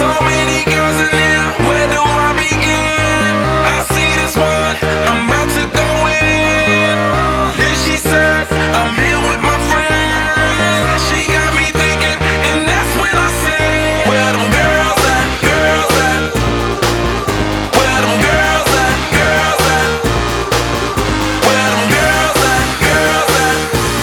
So many girls in there, where do I begin? I see this one, I'm about to go in. Then she says, I'm here with my friends. She got me thinking, and that's when I say, where them girls at, girls at? Where them girls at, girls at? Where them girls at, girls at?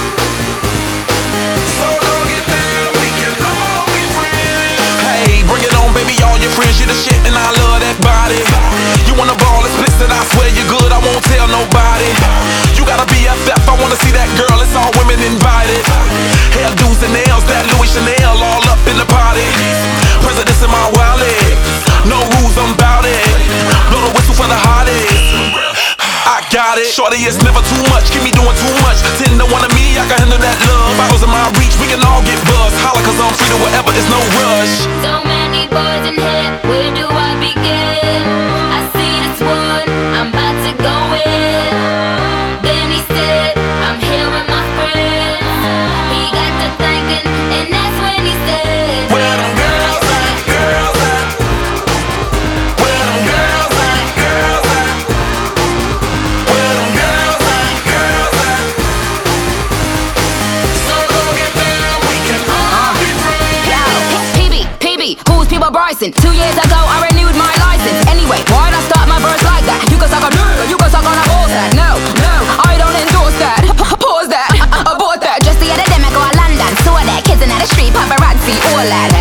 So don't get down, we can all be friends. Hey, bring it on, baby, all your friends, you the shit, and I love that body. You wanna ball explicit, I swear you're good, I won't tell nobody. You gotta be BFF, I wanna see that girl, it's all women invited. Hairdos and nails, that Louis Chanel, all up in the party. Presidents in my wallet, no rules, I'm bout it. Blow the whistle for the hottest. I got it. Shorty, it's never too much. Keep me doing too much. 10 to 1 of me, I can handle that love. Bottles in my reach, we can all get buzzed. Holla, cause I'm free to whatever, it's no rush. So many boys in here, where do I begin? I see this one, I'm about to go in. Then he said, I'm here with my friends. He got to thinking, and that's when he said, Where them girls at, girls at? Where them girls at, girls at? Where them girls at, girls at? So go get down, we can all be friends. yo, PB, who's People Bryson? 2 years ago, I renewed my license. Anyway, why'd I start my verse like that? You can suck on you can suck on a balls that. No, I don't endorse that. Pause that, abort that. Just the other day, I go to London, saw that kids in the street, paparazzi, all that.